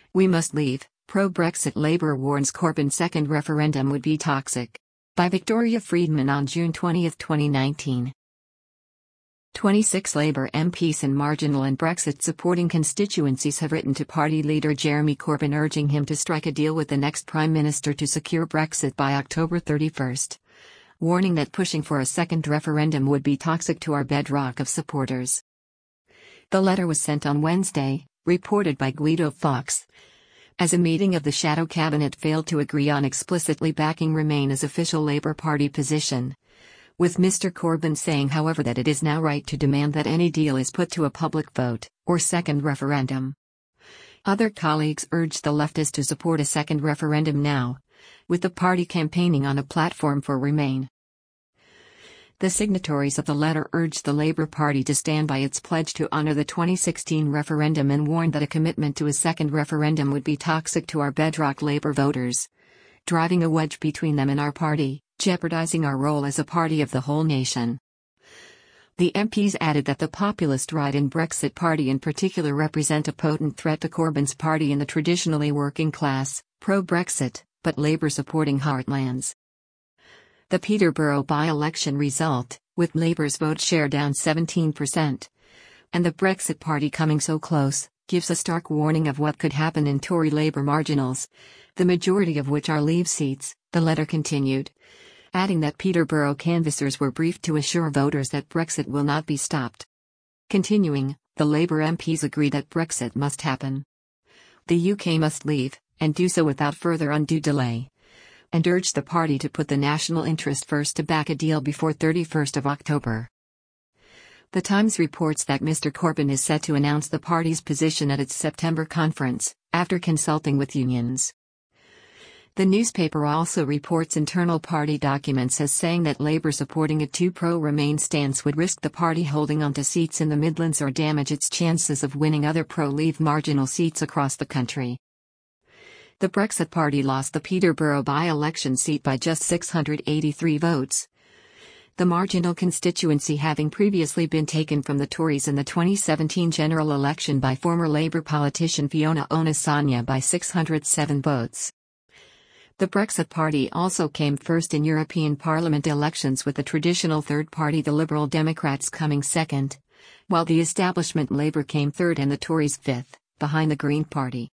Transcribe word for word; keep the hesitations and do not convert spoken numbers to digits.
We must leave, pro-Brexit Labour warns Corbyn's second referendum would be toxic. By Victoria Friedman on June twentieth, twenty nineteen. twenty-six Labour M Ps in marginal and Brexit-supporting constituencies have written to party leader Jeremy Corbyn urging him to strike a deal with the next Prime Minister to secure Brexit by October thirty-first, warning that pushing for a second referendum would be toxic to our bedrock of supporters. The letter was sent on Wednesday, reported by Guido Fawkes, as a meeting of the shadow cabinet failed to agree on explicitly backing Remain as official Labour Party position, with Mister Corbyn saying however that it is now right to demand that any deal is put to a public vote, or second referendum. Other colleagues urged the leftists to support a second referendum now, with the party campaigning on a platform for Remain. The signatories of the letter urged the Labour Party to stand by its pledge to honour the twenty sixteen referendum and warned that a commitment to a second referendum would be toxic to our bedrock Labour voters, driving a wedge between them and our party, jeopardising our role as a party of the whole nation. The M Ps added that the populist right and Brexit Party in particular represent a potent threat to Corbyn's party in the traditionally working class, pro-Brexit, but Labour-supporting heartlands. The Peterborough by-election result, with Labour's vote share down seventeen percent, and the Brexit Party coming so close, gives a stark warning of what could happen in Tory Labour marginals, the majority of which are Leave seats, the letter continued, adding that Peterborough canvassers were briefed to assure voters that Brexit will not be stopped. Continuing, the Labour M Ps agree that Brexit must happen. The U K must leave, and do so without further undue delay, and urged the party to put the national interest first to back a deal before thirty-first of October. The Times reports that Mister Corbyn is set to announce the party's position at its September conference, after consulting with unions. The newspaper also reports internal party documents as saying that Labour supporting a two pro-Remain stance would risk the party holding onto seats in the Midlands or damage its chances of winning other pro-Leave marginal seats across the country. The Brexit Party lost the Peterborough by-election seat by just six hundred eighty-three votes, the marginal constituency having previously been taken from the Tories in the twenty seventeen general election by former Labour politician Fiona Onasanya by six hundred seven votes. The Brexit Party also came first in European Parliament elections, with the traditional third party the Liberal Democrats coming second, while the establishment Labour came third and the Tories fifth, behind the Green Party.